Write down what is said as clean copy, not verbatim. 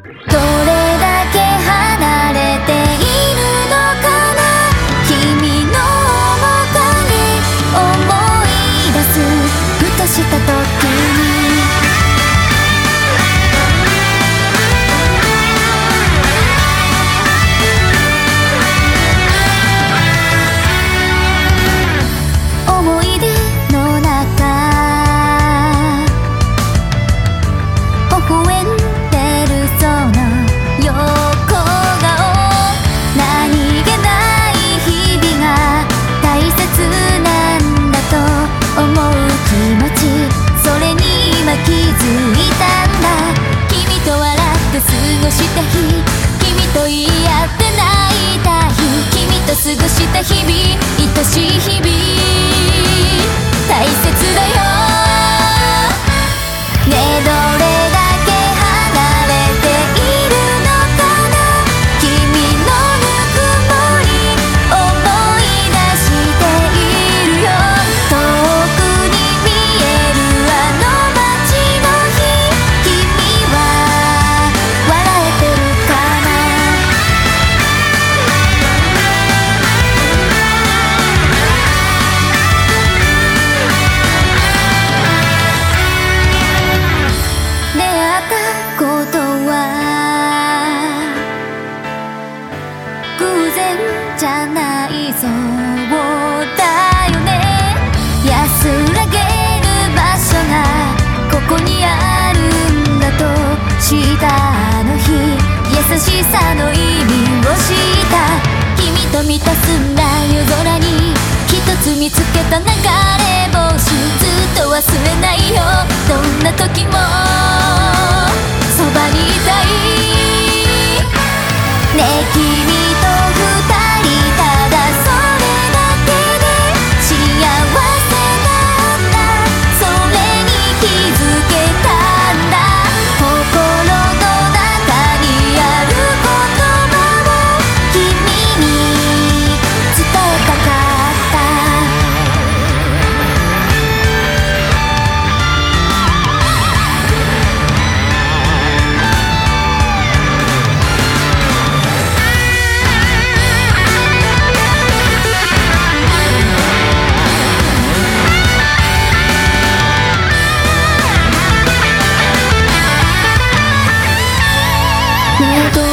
どれだけ離れているのかな、君の面影思い出すふとした時に。思い出の中微笑んでるその横顔、何気ない日々が大切なんだと思う気持ち、それに今気づいたんだ。君と笑って過ごした日、君と言い合って泣いた日、君と過ごした日々、愛しい日々大切だよね。えどれだけ離れているのかな、君のぬくもり思い出しているよ。遠くに見えるあの街の日、君は笑えてるかな。出会ったことは偶然じゃないそうだよね。安らげる場所がここにあるんだと知ったあの日、優しさの意味を知った。君と見た澄んだ夜空に一つ見つけた流れ星、ずっと忘れないよどんな時もそばにいたいね。君と二人ただそれだけで幸せなんだ、それに気づけたんだ。心の中にある言葉を君に伝えたかった。ねえど